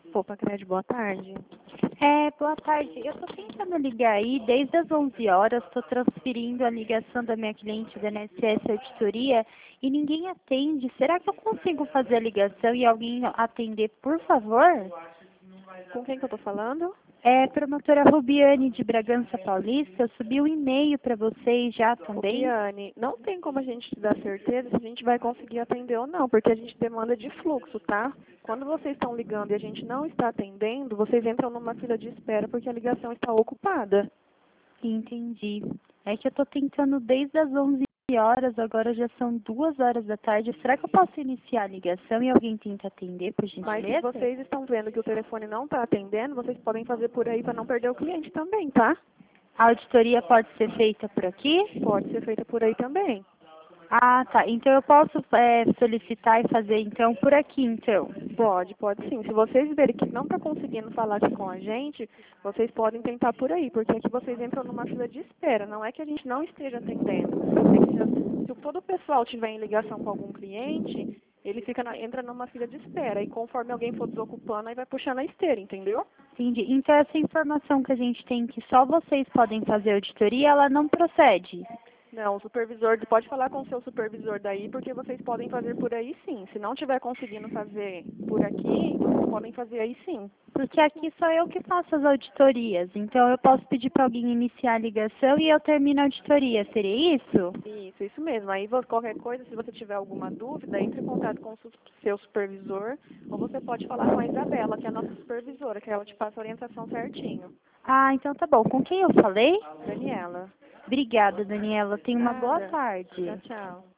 Opa, Cred, boa tarde. Boa tarde. Eu estou tentando ligar aí desde as 11 horas, estou transferindo a ligação da minha cliente da NSS Auditoria e ninguém atende. Será que eu consigo fazer a ligação e alguém atender, por favor? Com quem que eu tô falando? Promotora Rubiane de Bragança Paulista, eu subi um e-mail para vocês já também. Rubiane, não tem como a gente te dar certeza se a gente vai conseguir atender ou não, porque a gente demanda de fluxo, tá? Quando vocês estão ligando e a gente não está atendendo, vocês entram numa fila de espera porque a ligação está ocupada. Entendi. É que eu estou tentando desde as 11 horas, agora já são 2 horas da tarde. Será que eu posso iniciar a ligação e alguém tenta atender, por Mas se gentileza? vocês estão vendo que o telefone não está atendendo, vocês podem fazer por aí para não perder o cliente também, tá? A auditoria pode ser feita por aqui? Pode ser feita por aí também. Ah, tá. Então eu posso solicitar e fazer então por aqui, então. Pode sim. Se vocês verem que não está conseguindo falar aqui com a gente, vocês podem tentar por aí, porque aqui vocês entram numa fila de espera. Não é que a gente não esteja atendendo. É que se todo o pessoal tiver em ligação com algum cliente, ele entra numa fila de espera. E conforme alguém for desocupando, aí vai puxando a esteira, entendeu? Entendi. Então essa informação que a gente tem que só vocês podem fazer auditoria, ela não procede. Não, o supervisor, pode falar com o seu supervisor daí, porque vocês podem fazer por aí sim. Se não estiver conseguindo fazer por aqui, vocês podem fazer aí sim. Porque aqui sou eu que faço as auditorias. Então eu posso pedir para alguém iniciar a ligação e eu termino a auditoria. Seria isso? Isso mesmo. Aí qualquer coisa, se você tiver alguma dúvida, entre em contato com o seu supervisor, ou você pode falar com a Isabela, que é a nossa supervisora, que ela te passa a orientação certinho. Ah, então tá bom. Com quem eu falei? Daniela. Obrigada, Daniela. Tenha uma boa Nada. tarde. Tchau, tchau.